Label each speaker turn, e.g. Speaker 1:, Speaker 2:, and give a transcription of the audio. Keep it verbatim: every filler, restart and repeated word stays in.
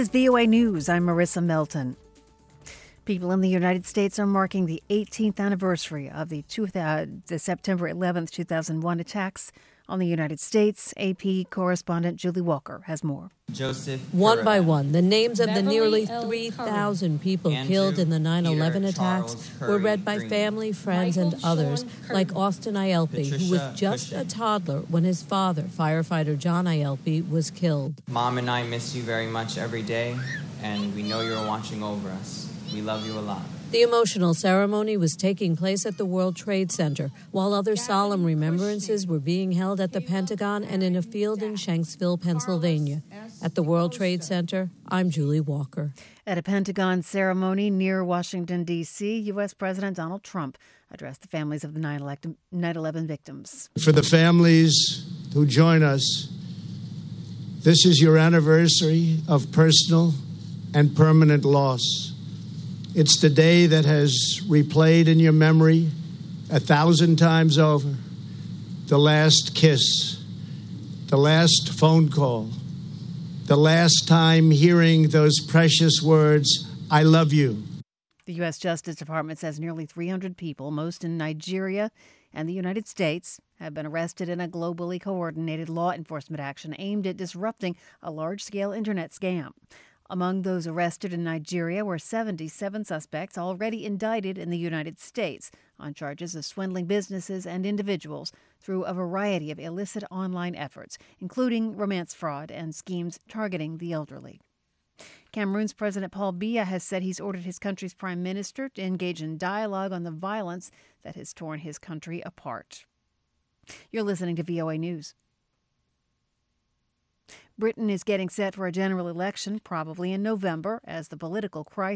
Speaker 1: This is V O A News. I'm Marissa Melton. People in the United States are marking the eighteenth anniversary of the, two, uh, the September eleventh, two thousand one attacks on the United States. A P correspondent Julie Walker has more.
Speaker 2: Joseph
Speaker 3: One
Speaker 2: Curran,
Speaker 3: by one, the names of
Speaker 4: Beverly
Speaker 3: the nearly
Speaker 4: L.
Speaker 3: three thousand people
Speaker 2: Andrew
Speaker 3: killed in the nine eleven
Speaker 2: Peter
Speaker 3: attacks
Speaker 2: Charles
Speaker 3: were
Speaker 2: Curry
Speaker 3: read by
Speaker 2: Green.
Speaker 3: family, friends,
Speaker 4: Michael
Speaker 3: and others,
Speaker 4: Sean
Speaker 3: like
Speaker 4: Curtin.
Speaker 3: Austin Ielpi, who was
Speaker 2: Patricia
Speaker 3: just
Speaker 2: Cushing.
Speaker 3: a toddler when his father, firefighter John Ielpi, was killed.
Speaker 2: Mom and I miss you very much every day, and we know you're watching over us. We love you a lot.
Speaker 3: The emotional ceremony was taking place at the World Trade Center, while other solemn remembrances were being held at the Pentagon and in a field in Shanksville, Pennsylvania. At the World Trade Center, I'm Julie Walker.
Speaker 1: At a Pentagon ceremony near Washington, D C, U S. President Donald Trump addressed the families of the nine eleven victims.
Speaker 5: For the families who join us, this is your anniversary of personal and permanent loss. It's the day that has replayed in your memory a thousand times over. The last kiss, the last phone call, the last time hearing those precious words, I love you.
Speaker 1: The U S. Justice Department says nearly three hundred people, most in Nigeria and the United States, have been arrested in a globally coordinated law enforcement action aimed at disrupting a large-scale internet scam. Among those arrested in Nigeria were seventy-seven suspects already indicted in the United States on charges of swindling businesses and individuals through a variety of illicit online efforts, including romance fraud and schemes targeting the elderly. Cameroon's President Paul Biya has said he's ordered his country's prime minister to engage in dialogue on the violence that has torn his country apart. You're listening to V O A News. Britain is getting set for a general election, probably in November, as the political crisis